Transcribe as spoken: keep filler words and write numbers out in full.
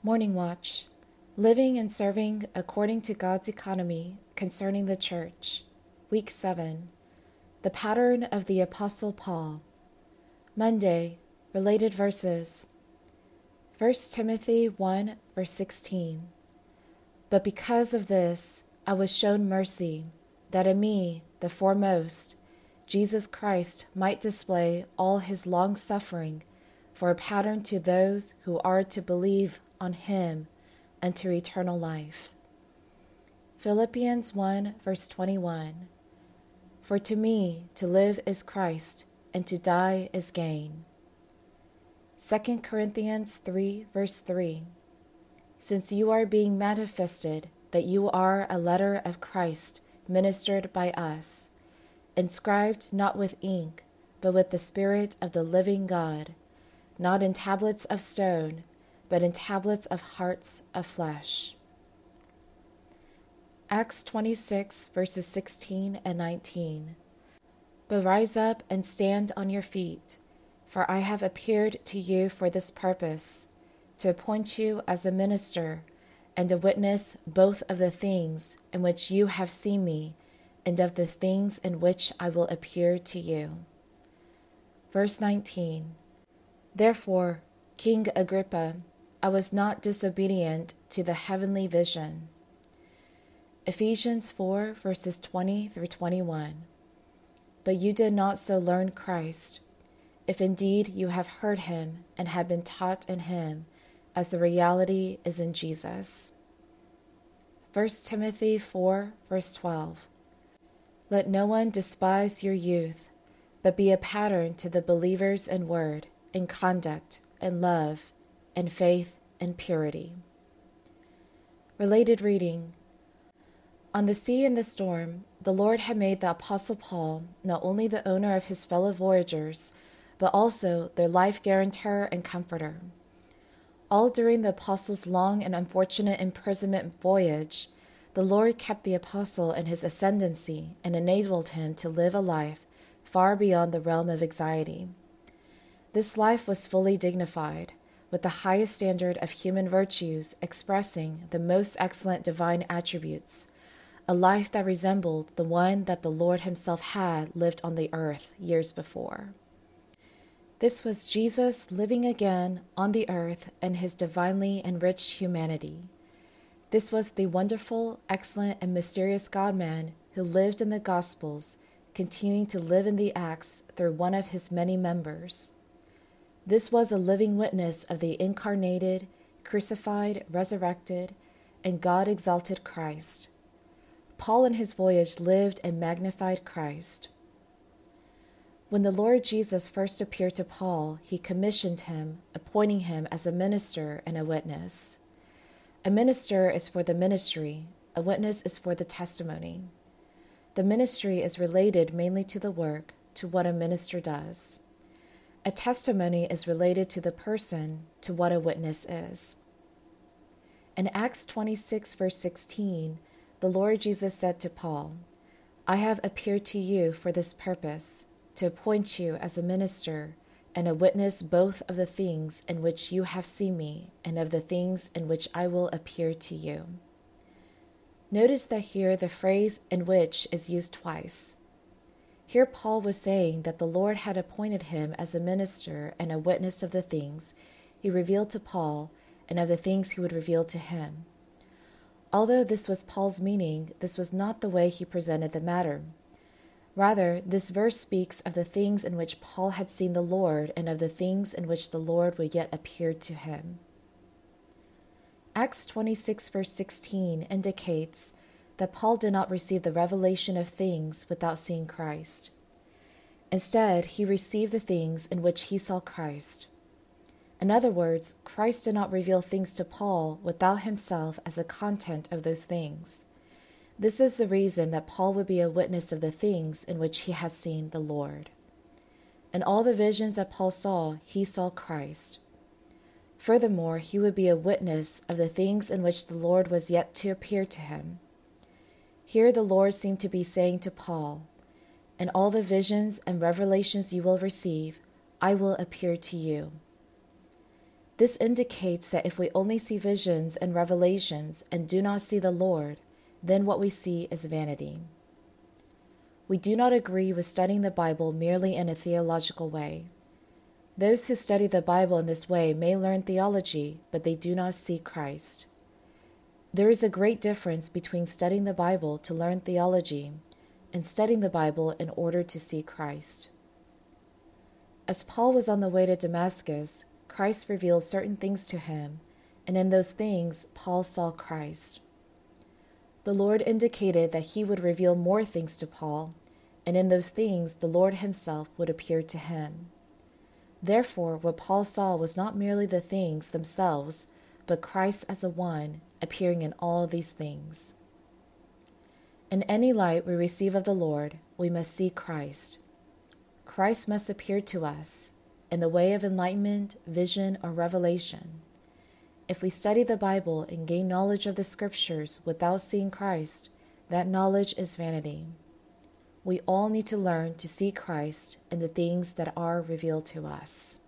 Morning Watch, Living and Serving According to God's Economy Concerning the Church, Week seven, The Pattern of the Apostle Paul. Monday, Related Verses, First Timothy one, verse sixteen. But because of this I was shown mercy, that in me, the foremost, Jesus Christ might display all his long-suffering for a pattern to those who are to believe on him unto eternal life. Philippians one, verse twenty-one. For to me to live is Christ, and to die is gain. Second Corinthians three, verse three. Since you are being manifested that you are a letter of Christ ministered by us, inscribed not with ink, but with the Spirit of the living God, not in tablets of stone, but in tablets of hearts of flesh. Acts twenty-six, verses sixteen and nineteen. But rise up and stand on your feet, for I have appeared to you for this purpose, to appoint you as a minister and a witness both of the things in which you have seen me and of the things in which I will appear to you. Verse nineteen. Therefore, King Agrippa, I was not disobedient to the heavenly vision. Ephesians four, verses twenty through twenty-one. But you did not so learn Christ, if indeed you have heard him and have been taught in him, as the reality is in Jesus. First Timothy four, verse twelve. Let no one despise your youth, but be a pattern to the believers in word, in conduct, in love, in faith, and purity. Related reading. On the sea in the storm, the Lord had made the Apostle Paul not only the owner of his fellow voyagers, but also their life guarantor and comforter. All during the apostle's long and unfortunate imprisonment voyage, the Lord kept the apostle in his ascendancy and enabled him to live a life far beyond the realm of anxiety. This life was fully dignified, with the highest standard of human virtues expressing the most excellent divine attributes, a life that resembled the one that the Lord himself had lived on the earth years before. This was Jesus living again on the earth in his divinely enriched humanity. This was the wonderful, excellent, and mysterious God-man who lived in the Gospels, continuing to live in the Acts through one of his many members. This was a living witness of the incarnated, crucified, resurrected, and God-exalted Christ. Paul in his voyage lived and magnified Christ. When the Lord Jesus first appeared to Paul, he commissioned him, appointing him as a minister and a witness. A minister is for the ministry, a witness is for the testimony. The ministry is related mainly to the work, to what a minister does. A testimony is related to the person, to what a witness is. In Acts twenty-six, verse sixteen, the Lord Jesus said to Paul, I have appeared to you for this purpose, to appoint you as a minister and a witness both of the things in which you have seen me and of the things in which I will appear to you. Notice that here the phrase in which is used twice. Here Paul was saying that the Lord had appointed him as a minister and a witness of the things he revealed to Paul and of the things he would reveal to him. Although this was Paul's meaning, this was not the way he presented the matter. Rather, this verse speaks of the things in which Paul had seen the Lord and of the things in which the Lord would yet appear to him. Acts twenty-six, verse sixteen indicates that Paul did not receive the revelation of things without seeing Christ. Instead, he received the things in which he saw Christ. In other words, Christ did not reveal things to Paul without himself as the content of those things. This is the reason that Paul would be a witness of the things in which he had seen the Lord. In all the visions that Paul saw, he saw Christ. Furthermore, he would be a witness of the things in which the Lord was yet to appear to him. Here the Lord seemed to be saying to Paul, in all the visions and revelations you will receive, I will appear to you. This indicates that if we only see visions and revelations and do not see the Lord, then what we see is vanity. We do not agree with studying the Bible merely in a theological way. Those who study the Bible in this way may learn theology, but they do not see Christ. There is a great difference between studying the Bible to learn theology and studying the Bible in order to see Christ. As Paul was on the way to Damascus, Christ revealed certain things to him, and in those things Paul saw Christ. The Lord indicated that he would reveal more things to Paul, and in those things the Lord himself would appear to him. Therefore, what Paul saw was not merely the things themselves, but Christ as a one appearing in all these things. In any light we receive of the Lord, we must see Christ. Christ must appear to us in the way of enlightenment, vision, or revelation. If we study the Bible and gain knowledge of the Scriptures without seeing Christ, that knowledge is vanity. We all need to learn to see Christ in the things that are revealed to us.